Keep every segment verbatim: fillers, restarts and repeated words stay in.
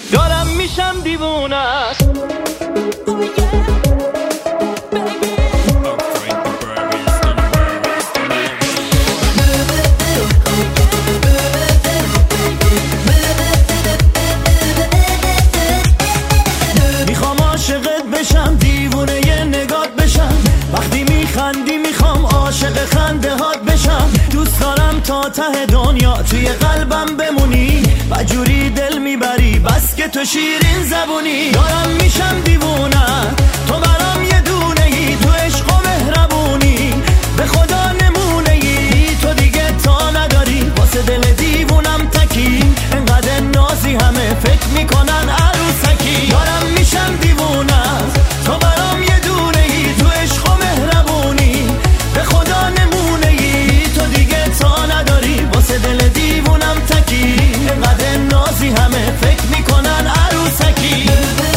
دارم میشم دیوونه. میخوام عاشقت بشم، دیوونه ی نگات بشم، وقتی میخندی میخوام عاشق خنده هات بشم. دوست دارم تا ته دنیا توی قلبم بمونی و جوری دل میبری بس که تو شیرین زبونی. دارم میشم دیوونه، تو برام یه دونه ای، تو عشق و مهربونی به خدا نمونه ای. تو دیگه تا نداری واسه دل دیوونم تکی، انقدر نازی همه فکر میکنن عروسکی. دارم میشم دیوونه، تو برام یه دونه ای، تو عشق و مهربونی به خدا نمونه ای. تو دیگه تا نداری واسه دل دیوونم تکی، انقدر نازی همه فکر میکنن عروسکی.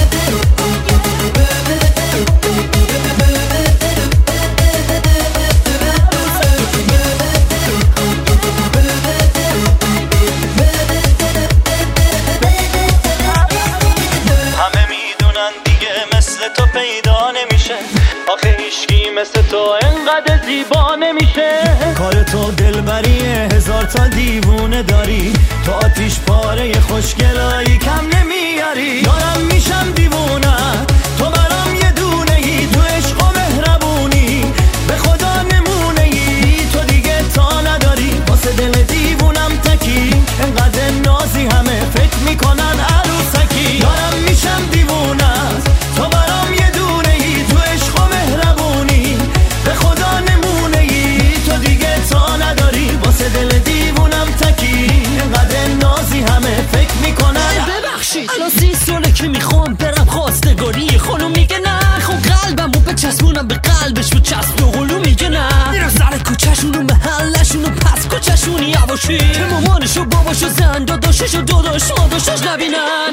همه میدونن دیگه مثل تو پیدا نمیشه، آخه هیچکی مثل تو انقدر زیبا نمیشه. کار تو دلبریه، هزار تا دیوونه داری، تو آتیش پاره خوشگلایی کم نمیاری. دارم میشم دیوونه، تو برام یه دونه ای، تو عشق و مهربونی به خدا نمونه ای. تو دیگه تا نداری واسه دل دیوونم تکی، انقدر نازی همه فکر میکنن عروسکی. دارم میشم دیوونه، تو برام یه دونه ای، تو عشق و مهربونی به خدا نمونه ای. تو دیگه تا نداری واسه دل دیوونم تکی، انقدر نازی همه فکر میکنن. ببخشید الان سی ساله که میخوام برم خواستگاری، خانم میگه نه، خب قلبم رو بچسبونم به قلبش و چسب دو قلو میگه نه. میرم سر کوچه‌شون و محلشون و پس کوچه‌شون یواشی، که مامانش و باباش و زن داداشش و داداش ماداشش نبینن.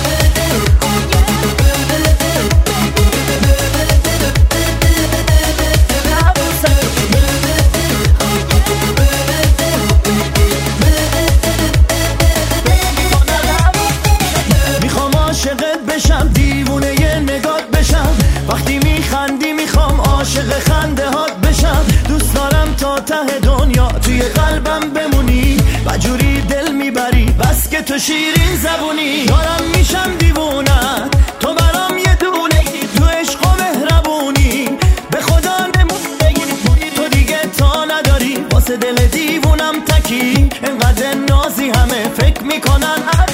میخوام عاشقت بشم، دیوونه ی نگات بشم، وقتی میخندی میخوام عاشق خنده هات بشم. دوست دارم تا ته دنیا توی قلبم بمونی و جوری دل میبری بس که تو شیرین زبونی. دارم میشم دیوونه، تو برام یه دونه ای، تو عشق و مهربونی به خدا نمونه ای. تو دیگه تا نداری واسه دل دیوونم تکی، انقدر نازی همه فکر میکنن